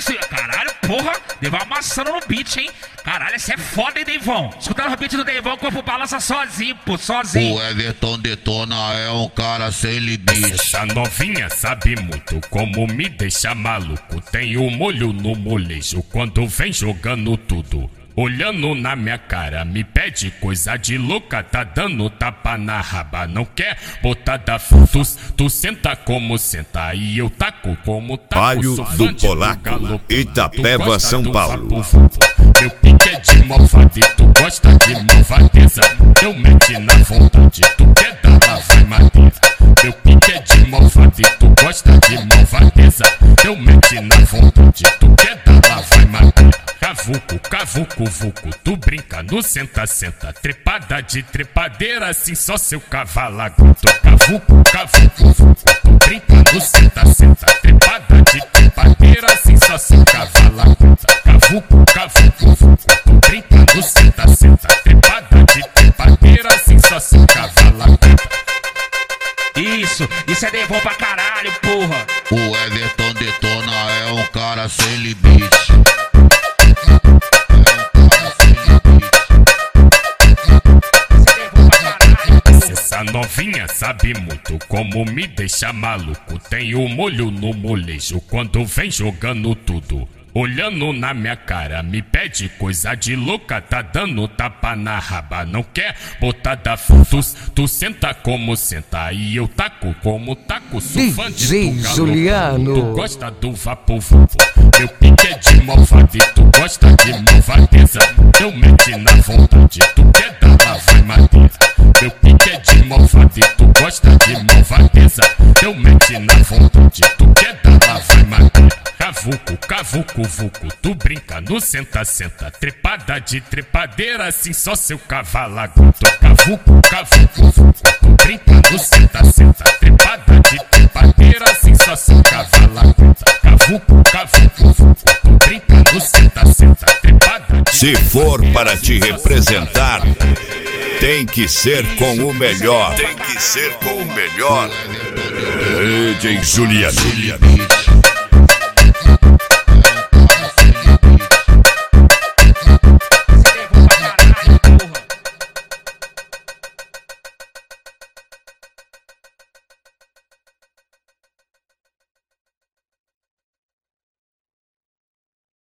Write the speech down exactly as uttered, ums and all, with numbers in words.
isso. Caralho, porra. Devão amassando no beat, hein? Caralho, esse é foda, hein, Devão? Escutando o beat do Devão, o corpo balança sozinho, pô, sozinho. O Everton Detona é um cara sem limite. Essa novinha sabe muito como me deixa maluco. Tem o molho no molejo quando vem jogando tudo. Olhando na minha cara, me pede coisa de louca. Tá dando tapa na raba, não quer botar da tu, tu senta como senta e eu taco como taco. Palio do Polaco, Itapeva, São Paulo. Meu pique é de malvado e tu gosta de malvadeza. Eu mete na vontade, tu quer dar lá vai madeira. Meu pique é de malvado e tu gosta de malvadeza. Eu mete na vontade, tu quer dar lá vai madeira. Cavuco, cavuco, vuco, tu brinca no senta, senta. Trepada de trepadeira, assim só seu cavalo aguentou. Cavuco, cavuco, vuco, tu brinca no senta, senta. Trepada de trepadeira, assim só seu cavalo aguenta. Cavuco, cavuco, vuco, tu brinca no senta, senta. Trepada de trepadeira, assim só seu cavalo aguenta. Isso, isso é Devão pra caralho, porra. O Everton Detona é um cara sem limite. Essa novinha sabe muito como me deixa maluco. Tem o molho no molejo quando vem jogando tudo. Olhando na minha cara, me pede coisa de louca. Tá dando tapa na raba, não quer botar da tu, tu senta como senta e eu taco como taco. Sou fã de D J Juliano. Tu gosta do vapo vupo. Meu pique é de malvado e tu gosta de malvadeza. Eu mete na vontade, tu quer dar lá vai madeira. Meu pique é de malvado e tu gosta de malvadeza. Eu mete na vontade, tu quer dar lá vai madeira. Cavuco, cavuco, vuco, tu brinca no senta, senta. Trepada de trepadeira, assim só seu cavalo aguentou. Cavuco, cavuco, vuco, tu brinca no senta, senta. Trepada de trepadeira, assim só seu cavalo aguenta. Cavuco, cavuco, vuco, tu brinca no senta, senta. Trepada de Se for para te representar, tem que ser com o melhor. Tem que ser com o melhor. D J Juliano.